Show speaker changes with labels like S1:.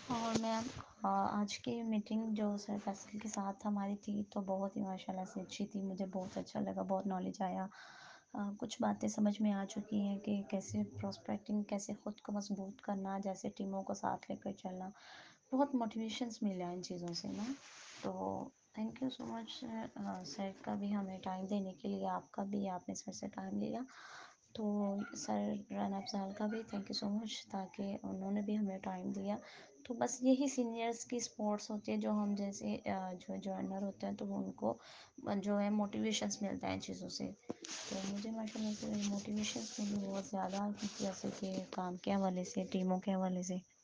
S1: और मैम आज की मीटिंग जो सर फैसल के साथ हमारी थी तो बहुत ही माशाल्लाह से अच्छी थी। मुझे बहुत अच्छा लगा, बहुत नॉलेज आया। कुछ बातें समझ में आ चुकी हैं कि कैसे प्रोस्पेक्टिंग, कैसे ख़ुद को मजबूत करना, जैसे टीमों को साथ लेकर चलना। बहुत मोटिवेशंस मिला इन चीज़ों से ना। तो thank you so much sir का भी हमें टाइम देने के लिए, आपका भी, आपने सर से टाइम लिया। तो सर रन अफ़ज़ाल का भी थैंक यू सो मच, ताकि उन्होंने भी हमें टाइम दिया। तो बस यही सीनियर्स की स्पोर्ट्स होती है, जो हम जैसे जो जॉइनर होते हैं तो वो उनको जो है मोटिवेशंस मिलता है इन चीज़ों से। तो मुझे माशाल्लाह से मोटिवेशंस मिली बहुत ज़्यादा, जैसे कि काम के हवाले से, टीमों के हवाले से।